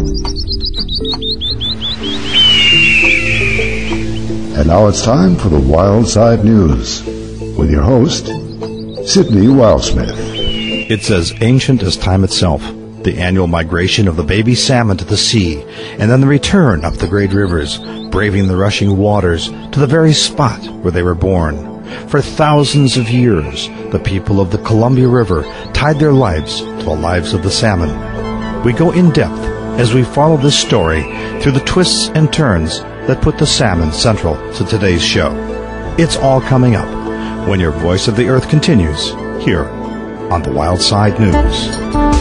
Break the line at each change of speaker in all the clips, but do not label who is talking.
And now it's time for the Wild Side News with your host, Sidney Wildsmith.
It's as ancient as time itself, the annual migration of the baby salmon to the sea, and then the return up the great rivers, braving the rushing waters to the very spot where they were born. For thousands of years, the people of the Columbia River tied their lives to the lives of the salmon. We go in depth as we follow this story through the twists and turns that put the salmon central to today's show. It's all coming up when your Voice of the Earth continues here on the Wild Side News.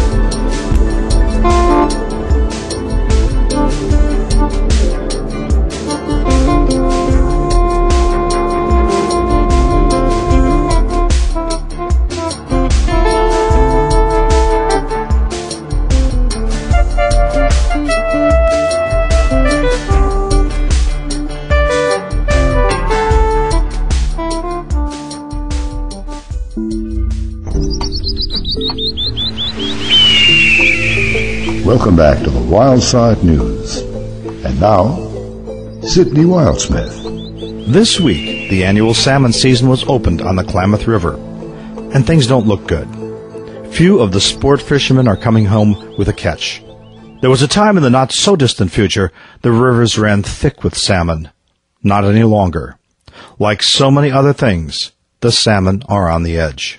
Welcome back to the Wild Side News. And now, Sidney Wildsmith.
This week, the annual salmon season was opened on the Klamath River, and things don't look good. Few of the sport fishermen are coming home with a catch. There was a time in the not-so-distant future the rivers ran thick with salmon. Not any longer. Like so many other things, the salmon are on the edge.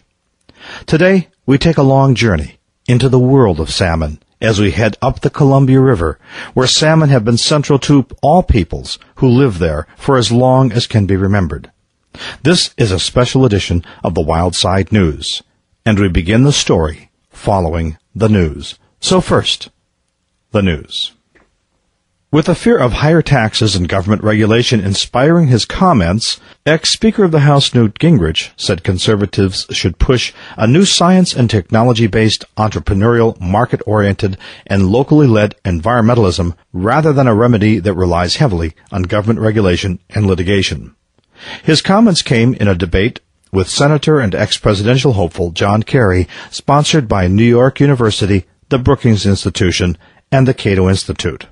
Today, we take a long journey into the world of salmon as we head up the Columbia River, where salmon have been central to all peoples who live there for as long as can be remembered. This is a special edition of the Wild Side News, and we begin the story following the news. So first, the news. With the fear of higher taxes and government regulation inspiring his comments, ex-Speaker of the House Newt Gingrich said conservatives should push a new science and technology-based, entrepreneurial, market-oriented, and locally-led environmentalism rather than a remedy that relies heavily on government regulation and litigation. His comments came in a debate with Senator and ex-presidential hopeful John Kerry, sponsored by New York University, the Brookings Institution, and the Cato Institute.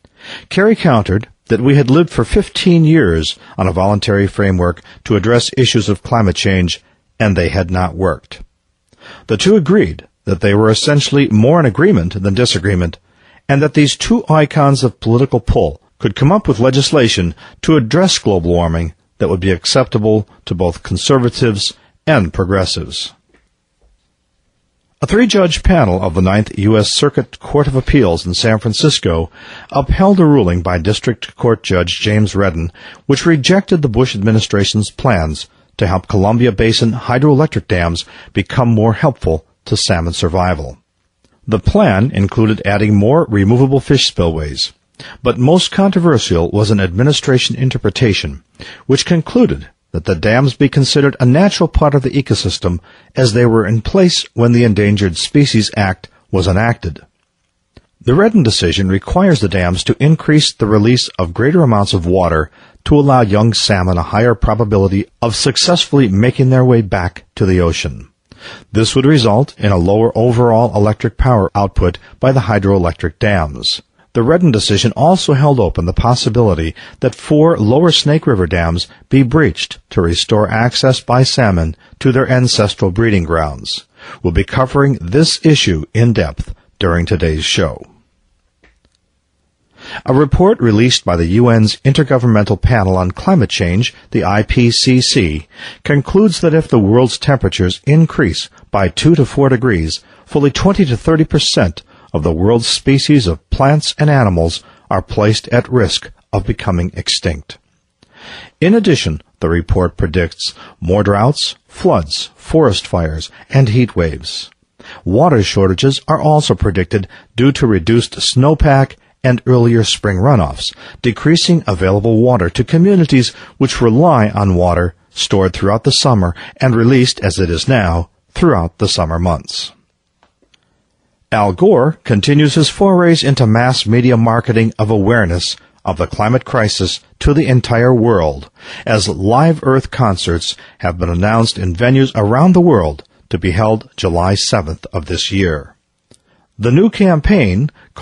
Kerry countered that we had lived for 15 years on a voluntary framework to address issues of climate change, and they had not worked. The two agreed that they were essentially more in agreement than disagreement, and that these two icons of political pull could come up with legislation to address global warming that would be acceptable to both conservatives and progressives. A three-judge panel of the Ninth U.S. Circuit Court of Appeals in San Francisco upheld a ruling by District Court Judge James Redden, which rejected the Bush administration's plans to help Columbia Basin hydroelectric dams become more helpful to salmon survival. The plan included adding more removable fish spillways, but most controversial was an administration interpretation, which concluded that the dams be considered a natural part of the ecosystem as they were in place when the Endangered Species Act was enacted. The Redden decision requires the dams to increase the release of greater amounts of water to allow young salmon a higher probability of successfully making their way back to the ocean. This would result in a lower overall electric power output by the hydroelectric dams. The Redden decision also held open the possibility that 4 lower Snake River dams be breached to restore access by salmon to their ancestral breeding grounds. We'll be covering this issue in depth during today's show. A report released by the UN's Intergovernmental Panel on Climate Change, the IPCC, concludes that if the world's temperatures increase by 2 to 4 degrees, fully 20 to 30% of the world's species of plants and animals are placed at risk of becoming extinct. In addition, the report predicts more droughts, floods, forest fires, and heat waves. Water shortages are also predicted due to reduced snowpack and earlier spring runoffs, decreasing available water to communities which rely on water stored throughout the summer and released, as it is now, throughout the summer months. Al Gore continues his forays into mass media marketing of awareness of the climate crisis to the entire world, as Live Earth concerts have been announced in venues around the world to be held July 7th of this year. The new campaign, called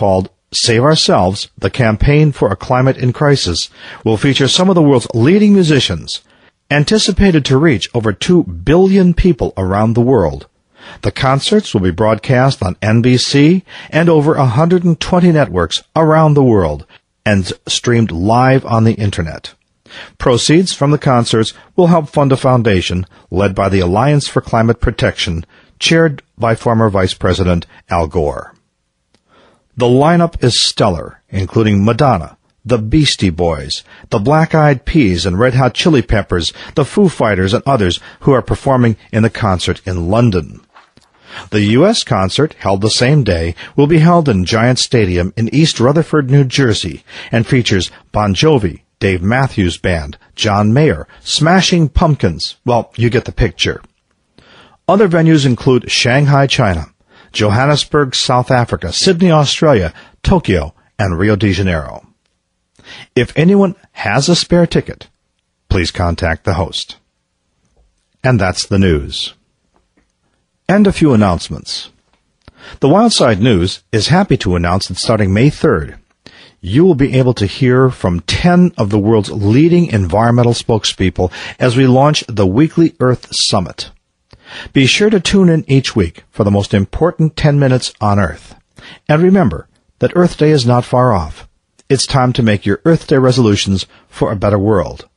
Save Ourselves, the Campaign for a Climate in Crisis, will feature some of the world's leading musicians, anticipated to reach over 2 billion people around the world. The concerts will be broadcast on NBC and over 120 networks around the world and streamed live on the Internet. Proceeds from the concerts will help fund a foundation led by the Alliance for Climate Protection, chaired by former Vice President Al Gore. The lineup is stellar, including Madonna, the Beastie Boys, the Black Eyed Peas and Red Hot Chili Peppers, the Foo Fighters, and others who are performing in the concert in London. The U.S. concert, held the same day, will be held in Giant Stadium in East Rutherford, New Jersey, and features Bon Jovi, Dave Matthews Band, John Mayer, Smashing Pumpkins. Well, you get the picture. Other venues include Shanghai, China, Johannesburg, South Africa, Sydney, Australia, Tokyo, and Rio de Janeiro. If anyone has a spare ticket, please contact the host. And that's the news. And a few announcements. The Wildside News is happy to announce that starting May 3rd, you will be able to hear from 10 of the world's leading environmental spokespeople as we launch the weekly Earth Summit. Be sure to tune in each week for the most important 10 minutes on Earth. And remember that Earth Day is not far off. It's time to make your Earth Day resolutions for a better world.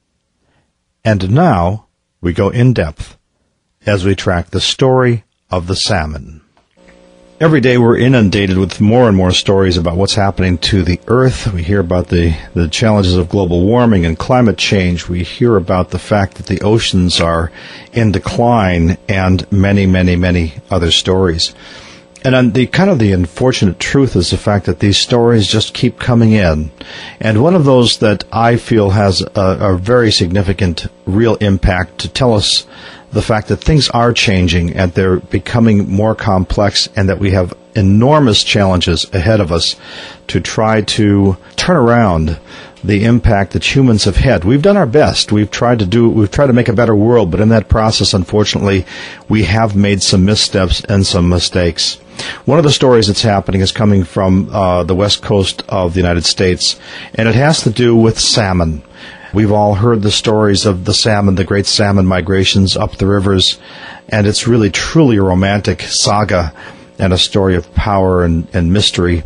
And now we go in depth as we track the story of the salmon. Every day we're inundated with more and more stories about what's happening to the Earth. We hear about the challenges of global warming and climate change. We hear about the fact that the oceans are in decline and many, many, many other stories. And the unfortunate truth is the fact that these stories just keep coming in. And one of those that I feel has a very significant real impact to tell us the fact that things are changing and they're becoming more complex and that we have enormous challenges ahead of us to try to turn around the impact that humans have had. We've done our best. We've tried to make a better world, but in that process, unfortunately, we have made some missteps and some mistakes. One of the stories that's happening is coming from the west coast of the United States, and it has to do with salmon. We've all heard the stories of the salmon, the great salmon migrations up the rivers, and it's really truly a romantic saga and a story of power and mystery.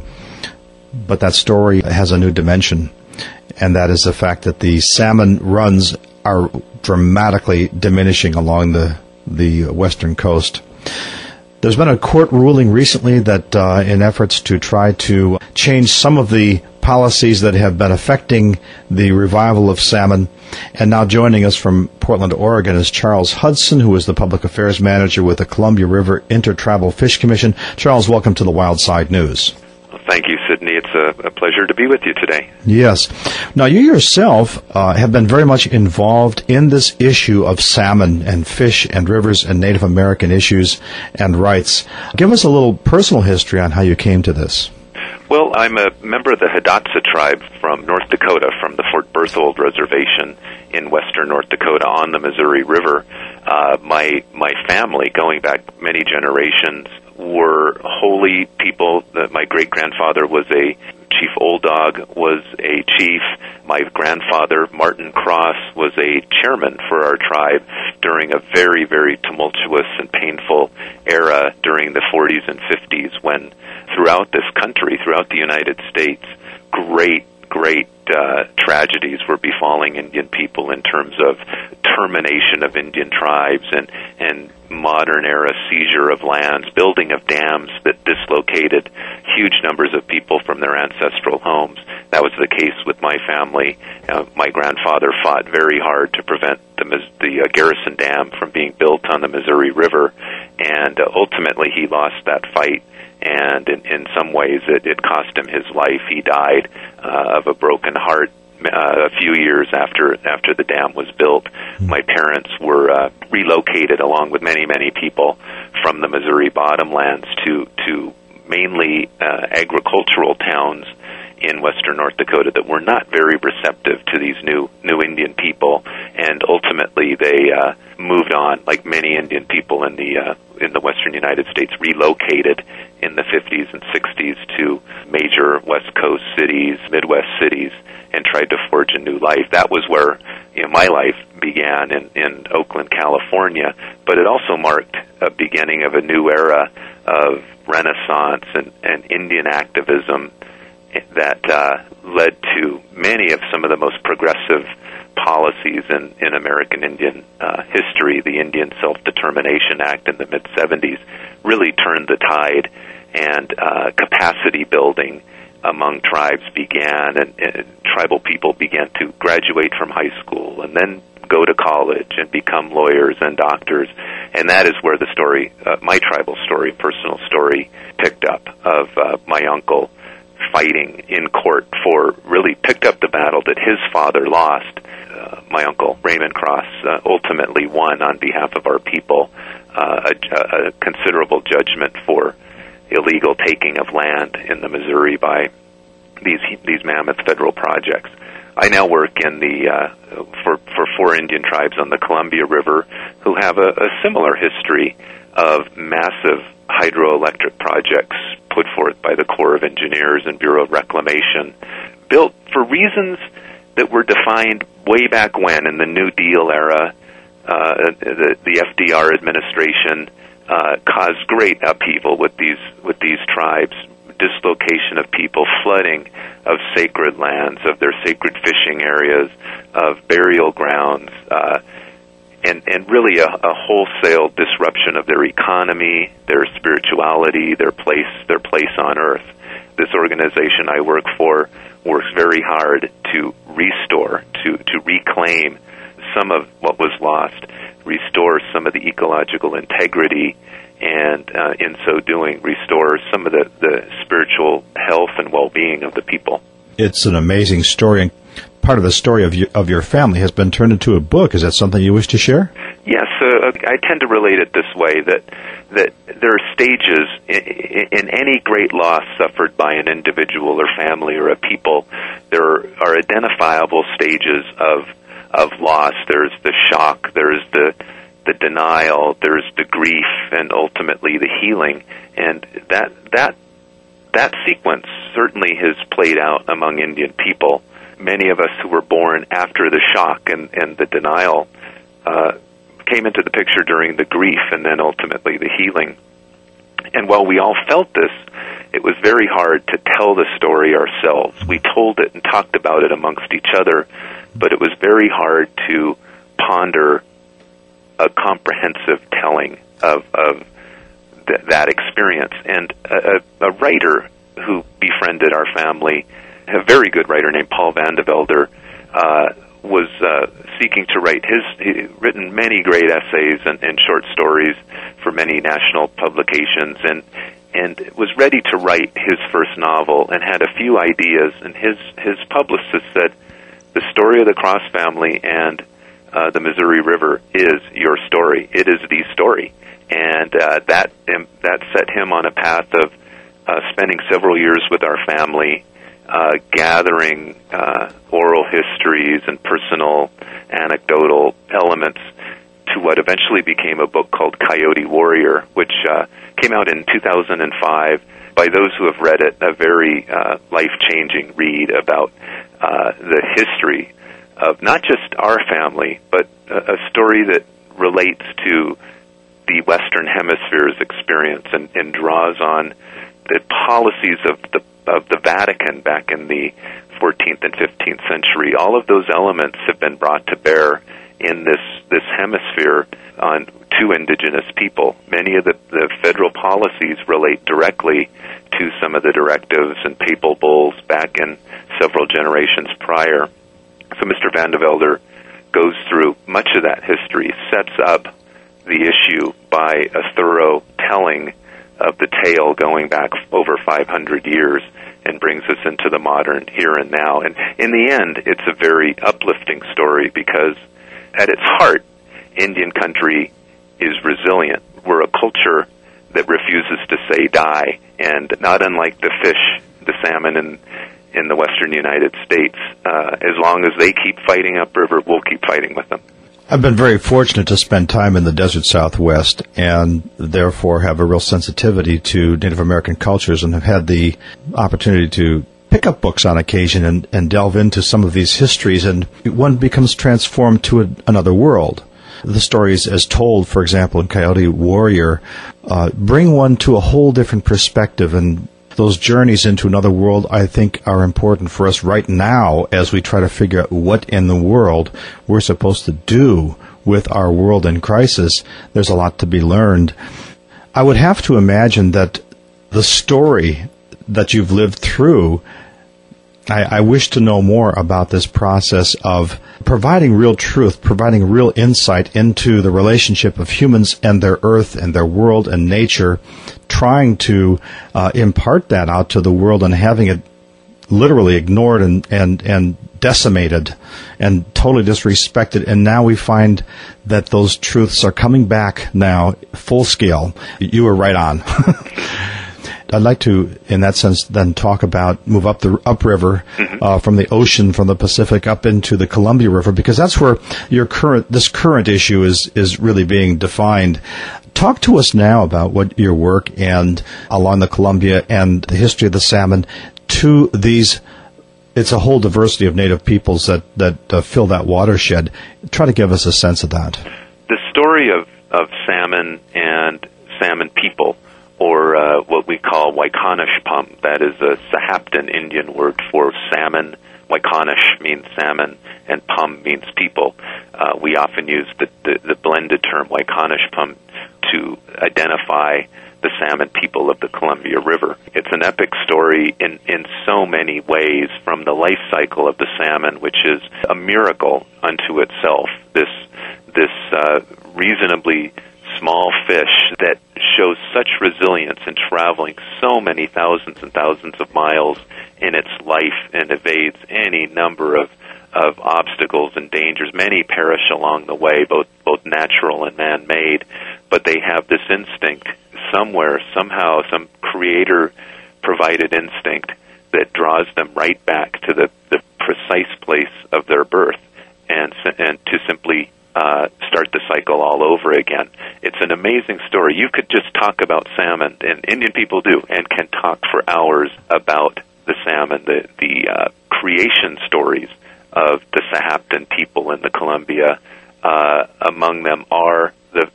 But that story has a new dimension, and that is the fact that the salmon runs are dramatically diminishing along the western coast. There's been a court ruling recently that in efforts to try to change some of the policies that have been affecting the revival of salmon. And now joining us from Portland, Oregon is Charles Hudson, who is the Public Affairs Manager with the Columbia River Intertribal Fish Commission. Charles, welcome to the Wildside News.
Thank you, Sidney. It's a pleasure to be with you today.
Yes. Now, you yourself have been very much involved in this issue of salmon and fish and rivers and Native American issues and rights. Give us a little personal history on how you came to this.
Well, I'm a member of the Hidatsa tribe from North Dakota, from the Fort Berthold Reservation in western North Dakota on the Missouri River. My family, going back many generations, were holy people. My great-grandfather was a chief. Old Dog was a chief. My grandfather, Martin Cross, was a chairman for our tribe during a very, very tumultuous and painful era during the 40s and 50s when throughout this country, throughout the United States, great tragedies were befalling Indian people in terms of termination of Indian tribes and modern-era seizure of lands, building of dams that dislocated huge numbers of people from their ancestral homes. That was the case with my family. My grandfather fought very hard to prevent the Garrison Dam from being built on the Missouri River, and ultimately he lost that fight. And in some ways, it cost him his life. He died of a broken heart a few years after the dam was built. My parents were relocated, along with many, many people, from the Missouri bottomlands to mainly agricultural towns in western North Dakota that were not very receptive to these new Indian people. and ultimately they moved on, like many Indian people in the western United States, relocated in the 50s and 60s to major West Coast cities, Midwest cities, and tried to forge a new life. That was where my life began in Oakland, California, but it also marked a beginning of a new era of Renaissance and Indian activism that led to many of some of the most progressive policies in American Indian history. The Indian Self-Determination Act in the mid-'70s really turned the tide, and capacity building among tribes began, and tribal people began to graduate from high school and then go to college and become lawyers and doctors. And that is where the story, my tribal story, personal story, picked up, of my uncle fighting in court really picked up the battle that his father lost. My uncle, Raymond Cross, ultimately won on behalf of our people a considerable judgment for illegal taking of land in the Missouri by these mammoth federal projects. I now work in for 4 Indian tribes on the Columbia River who have a similar history of massive hydroelectric projects put forth by the Corps of Engineers and Bureau of Reclamation, built for reasons that were defined way back when in the New Deal era. The FDR administration caused great upheaval with these tribes, dislocation of people, flooding of sacred lands, of their sacred fishing areas, of burial grounds, and really a wholesale disruption of their economy, their spirituality, their place on earth. This organization I work for works very hard to restore, to reclaim some of what was lost, restore some of the ecological integrity, and in so doing, restore some of the spiritual health and well-being of the people.
It's an amazing story, and part of the story of your family has been turned into a book. Is that something you wish to share?
Yes, I tend to relate it this way, that there are stages in any great loss suffered by an individual or family or a people. There are identifiable stages of loss. There's the shock, there's the denial, there's the grief, and ultimately the healing. And that sequence certainly has played out among Indian people. Many of us who were born after the shock and the denial came into the picture during the grief and then ultimately the healing. And while we all felt this, it was very hard to tell the story ourselves. We told it and talked about it amongst each other, but it was very hard to ponder a comprehensive telling of that experience. And a writer who befriended our family, a very good writer named Paul Vandevelde, was seeking to write he'd written many great essays and short stories for many national publications, and was ready to write his first novel and had a few ideas, and his publicist said, the story of the Cross family and the Missouri River is your story. It is the story. And that set him on a path of spending several years with our family, gathering oral histories and personal anecdotal elements to what eventually became a book called Coyote Warrior, which came out in 2005. By those who have read it, a very life-changing read about the history of not just our family, but a story that relates to the Western Hemisphere's experience and draws on the policies of the Vatican back in the 14th and 15th century. All of those elements have been brought to bear in this hemisphere to indigenous people. Many of the federal policies relate directly to some of the directives and papal bulls back in several generations prior. So Mr. Vandevelde goes through much of that history, sets up the issue by a thorough telling of the tale going back over 500 years and brings us into the modern here and now. And in the end, it's a very uplifting story because at its heart, Indian country is resilient. We're a culture that refuses to say die, and not unlike the fish, the salmon in the western United States. As long as they keep fighting upriver, we'll keep fighting with them.
I've been very fortunate to spend time in the desert Southwest and therefore have a real sensitivity to Native American cultures and have had the opportunity to pick up books on occasion and delve into some of these histories, and one becomes transformed to another world. The stories as told, for example, in Coyote Warrior, bring one to a whole different perspective, and those journeys into another world, I think, are important for us right now as we try to figure out what in the world we're supposed to do with our world in crisis. There's a lot to be learned. I would have to imagine that the story that you've lived through, I wish to know more about this process of providing real truth, providing real insight into the relationship of humans and their earth and their world and nature, trying to impart that out to the world and having it literally ignored and decimated and totally disrespected. And now we find that those truths are coming back now full scale. You were right on. I'd like to, in that sense, then move up the upriver from the ocean, from the Pacific up into the Columbia River, because that's where this current issue is really being defined. Talk to us now about what your work and along the Columbia and the history of the salmon to these. It's a whole diversity of Native peoples that fill that watershed. Try to give us a sense of that.
The story of salmon and salmon people, or what we call Waikanish-Pum. That is a Sahaptin Indian word for salmon. Waikanish means salmon, and Pum means people. We often use the blended term Waikanish-Pum to identify the salmon people of the Columbia River. It's an epic story in so many ways, from the life cycle of the salmon, which is a miracle unto itself. This reasonably small fish that shows such resilience in traveling so many thousands and thousands of miles in its life and evades any number of obstacles and dangers. Many perish along the way, both natural and man-made, but they have this instinct somewhere, somehow, some creator-provided instinct that draws them right back to the precise place of their birth and to simply start the cycle all over again. It's an amazing story. You could just talk about salmon, and Indian people do, and can talk for hours about the salmon, the creation stories of the Sahaptin people in the Columbia. Among them are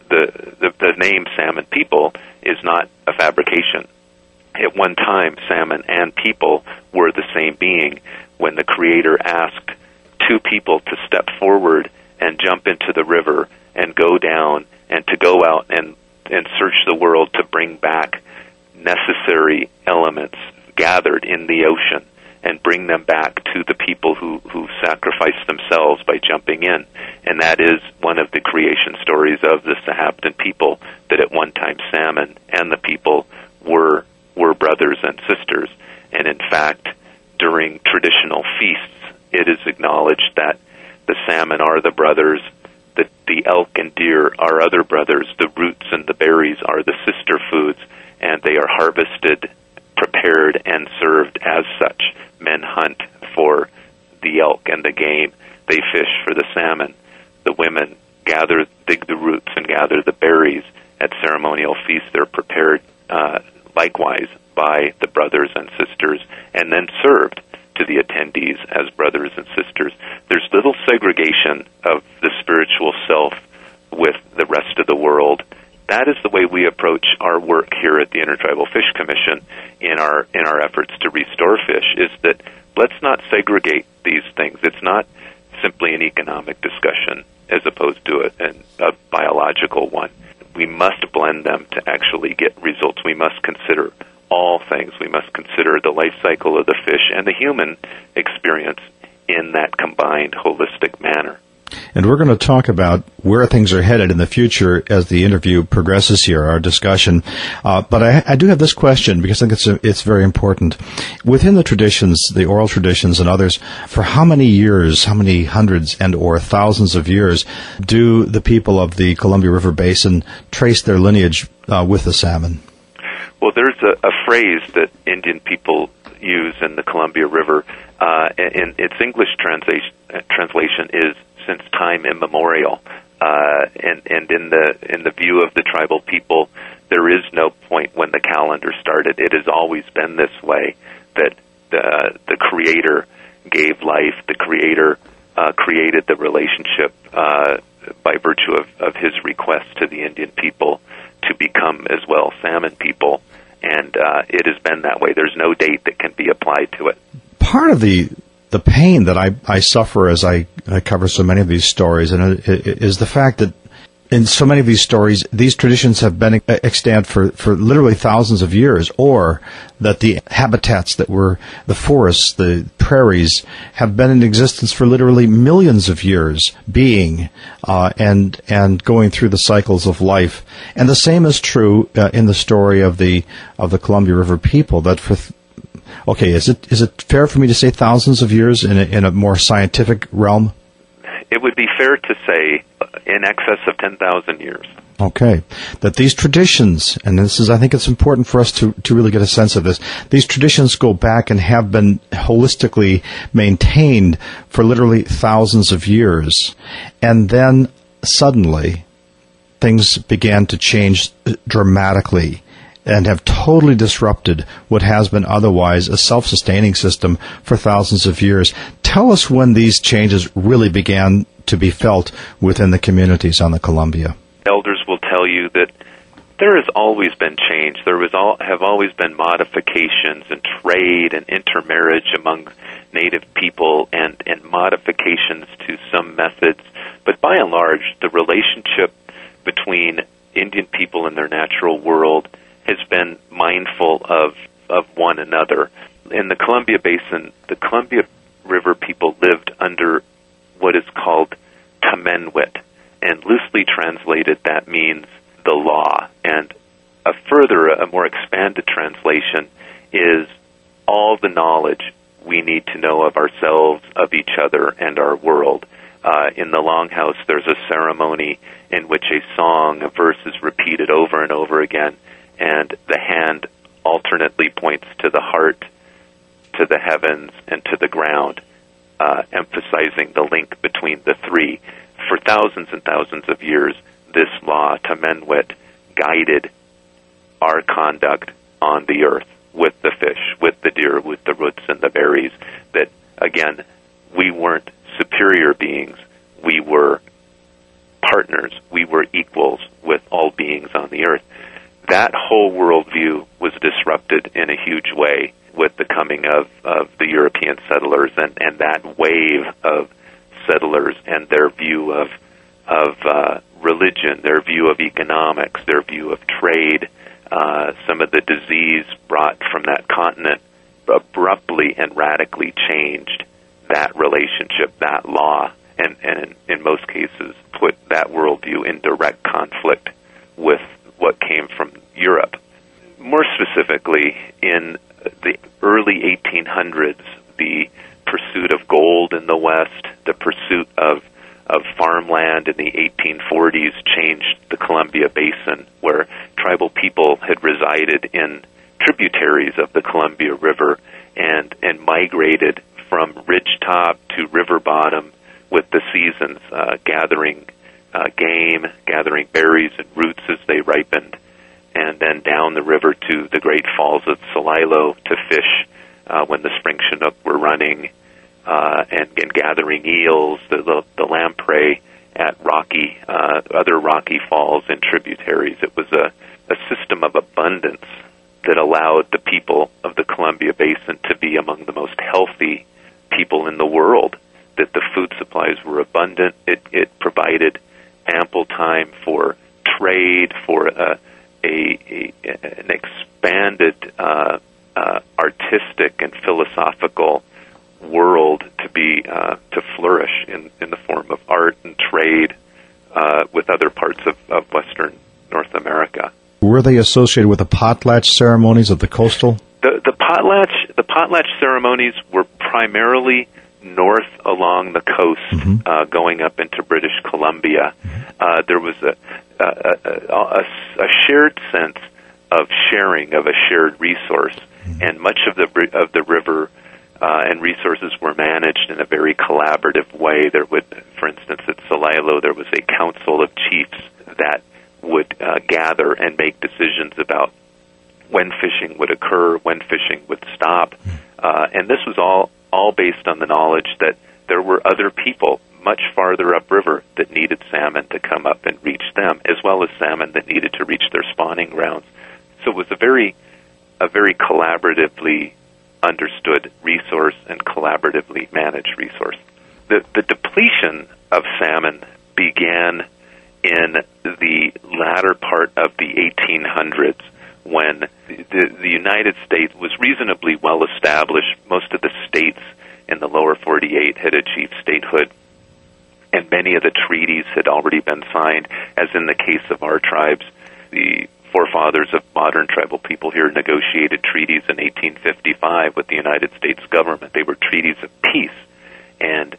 the name salmon people is not a fabrication. At one time, salmon and people were the same being. When the Creator asked two people to step forward and jump into the river and go down and to go out and search the world to bring back necessary elements gathered in the ocean and bring them back to the people who sacrificed themselves by jumping in. And that is one of the creation stories of the Sahaptin people, that at one time salmon and the people were brothers and sisters. And in fact, during traditional feasts, it is acknowledged that the salmon are the brothers, the elk and deer are other brothers, the roots and the berries are the sister foods, and they are harvested, prepared, and served as such. Men hunt for the elk and the game. They fish for the salmon. The women dig the roots and gather the berries. At ceremonial feasts, they're prepared likewise by the brothers and sisters, and then served to the attendees as brothers and sisters. There's little segregation of the spiritual self with the rest of the world. That is the way we approach our work here at the Intertribal Fish Commission in our efforts to restore fish, is that let's not segregate these things. It's not simply an economic discussion as opposed to a biological one. We must blend them to actually get results. We must consider all things. We must consider the life cycle of the fish and the human experience in that combined holistic manner.
And we're going to talk about where things are headed in the future as the interview progresses here, our discussion. But I do have this question, because I think it's very important. Within the traditions, the oral traditions and others, for how many years, how many hundreds and or thousands of years do the people of the Columbia River Basin trace their lineage with the salmon?
Well, there's a phrase that Indian people use in the Columbia River, in its English translation is since time immemorial. And in the view of the tribal people, there is no point when the calendar started. It has always been this way, that the Creator gave life, the Creator created the relationship by virtue of His request to the Indian people to become as well salmon people, and it has been that way. There's no date that can be applied to it.
Part of the pain that I suffer as I cover so many of these stories, and is the fact that in so many of these stories, these traditions have been extant for literally thousands of years, or that the habitats that were the forests, the prairies, have been in existence for literally millions of years, being and going through the cycles of life. And the same is true in the story of the Columbia River people. That okay, is it fair for me to say thousands of years in a more scientific realm?
It would be fair to say in excess of 10,000 years.
Okay. That these traditions, and I think it's important for us to really get a sense of this, these traditions go back and have been holistically maintained for literally thousands of years. And then suddenly things began to change dramatically and have totally disrupted what has been otherwise a self-sustaining system for thousands of years. Tell us when these changes really began to be felt within the communities on the Columbia.
Elders will tell you that there has always been change. There have always been modifications and trade and intermarriage among Native people and modifications to some methods. But by and large, the relationship between Indian people and their natural world has been mindful of one another. In the Columbia Basin, the Columbia River people lived under what is called Tamenwit, and loosely translated that means the law. And a more expanded translation is all the knowledge we need to know of ourselves, of each other, and our world. In the Longhouse, there's a ceremony in which a song, a verse is repeated over and over again, and the hand alternately points to the heart, to the heavens, and to the ground, emphasizing the link between the three. For thousands and thousands of years, this law, Tamenwit, guided our conduct on the earth, with the fish, with the deer, with the roots and the berries, that, again, we weren't superior beings. We were partners. We were equals with all beings on the earth. That whole worldview was disrupted in a huge way with the coming of the European settlers and that wave of settlers and their view of religion, their view of economics, their view of trade. Some of the disease brought from that continent abruptly and radically changed that relationship, that law, and in most cases put that worldview in direct conflict with what came from Europe. More specifically, in the early 1800s, the pursuit of gold in the West, the pursuit of farmland in the 1840s changed the Columbia Basin, where tribal people had resided in tributaries of the Columbia River and migrated from ridgetop to river bottom with the seasons, gathering game, gathering berries and roots as they ripened, and then down the river to the great falls of Celilo to fish when the spring chinook were running, and gathering eels, the lamprey at other rocky falls and tributaries. It was a system of abundance that allowed the people of the Columbia Basin to be among the most healthy people in the world, that the food supplies were abundant. It provided ample time for trade, for an expanded artistic and philosophical world to flourish in the form of art and trade with other parts of Western North America.
Were they associated with the potlatch ceremonies of the coastal?
The potlatch ceremonies were primarily north along the coast, going up into British Columbia. There was a shared sense of sharing, of a shared resource. and much of the river and resources were managed in a very collaborative way. There would, for instance, at Celilo, there was a council of chiefs that would gather and make decisions about when fishing would occur, when fishing would stop, and this was all based on the knowledge that there were other people much farther upriver that needed salmon to come up and reach them, as well as salmon that needed to reach their spawning grounds. So it was a very collaboratively understood resource and collaboratively managed resource. The depletion of salmon began in the latter part of the 1800s, when the United States was reasonably well established. Most of the states in the lower 48 had achieved statehood, and many of the treaties had already been signed, as in the case of our tribes. The forefathers of modern tribal people here negotiated treaties in 1855 with the United States government. They were treaties of peace, and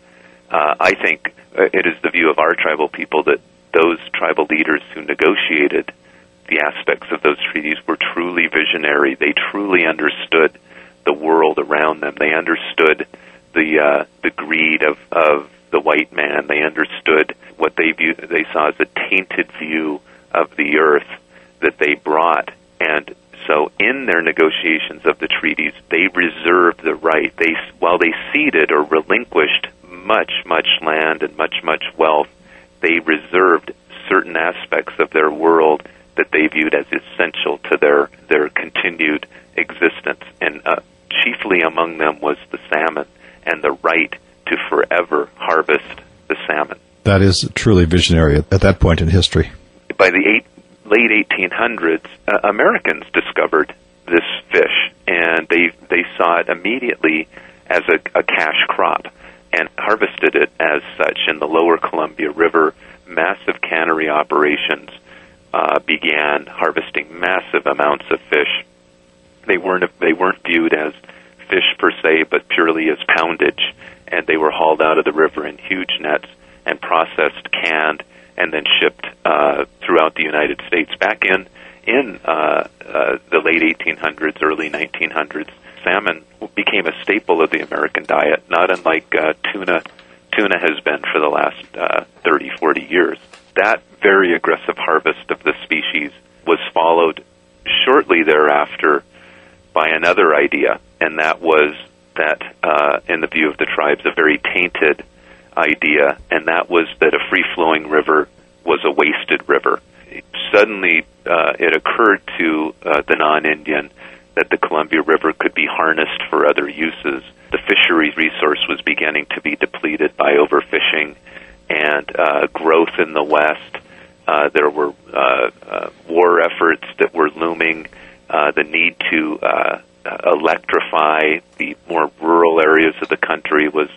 I think it is the view of our tribal people that those tribal leaders who negotiated the aspects of those treaties were truly visionary. They truly understood the world around them. They understood the greed of the white man. They understood what they saw as a tainted view of the earth that they brought. And so in their negotiations of the treaties, they reserved the right. While they ceded or relinquished much land and much wealth, they reserved certain aspects of their world that they viewed as essential to their continued existence. And chiefly among them was the salmon and the right to forever harvest the salmon.
That is truly visionary at that point in history.
By the late 1800s, Americans discovered this fish, and they saw it immediately as a cash crop and harvested it as such. In the lower Columbia River, massive cannery operations began harvesting massive amounts of fish. They weren't viewed as fish per se, but purely as poundage, and they were hauled out of the river in huge nets and processed, canned, and then shipped throughout the United States. Back in the late 1800s, early 1900s, salmon became a staple of the American diet, not unlike tuna has been for the last 30, 40 years. That very aggressive harvest of the species was followed shortly thereafter by another idea, and that was that, in the view of the tribes, a very tainted idea, and that was that a free-flowing river was a wasted river. Suddenly, it occurred to the non-Indian that the Columbia River could be harnessed for other uses. The fishery resource was beginning to be depleted by overfishing and growth in the West. There were war efforts that were looming. The need to electrify the more rural areas of the country was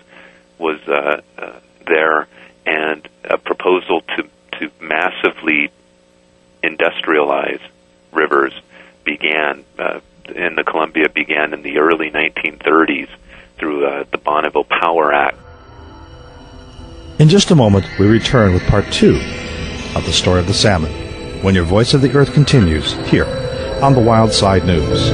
there, and a proposal to massively industrialize rivers began in the Columbia began in the early 1930s through the Bonneville Power Act.
In just a moment, we return with part 2 of the story of the salmon, when your Voice of the Earth continues here on the Wild Side News.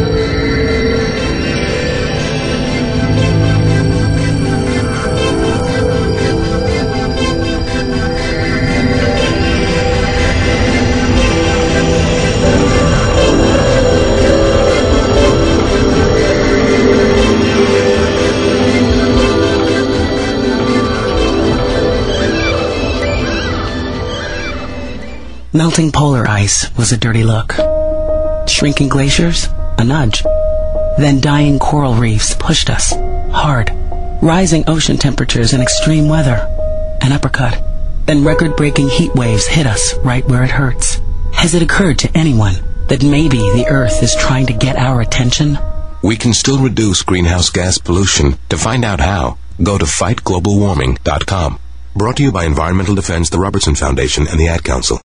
Melting polar ice was a dirty look. Shrinking glaciers, a nudge. Then dying coral reefs pushed us, hard. Rising ocean temperatures and extreme weather, an uppercut. Then record-breaking heat waves hit us right where it hurts. Has it occurred to anyone that maybe the Earth is trying to get our attention?
We can still reduce greenhouse gas pollution. To find out how, go to fightglobalwarming.com. Brought to you by Environmental Defense, the Robertson Foundation, and the Ad Council.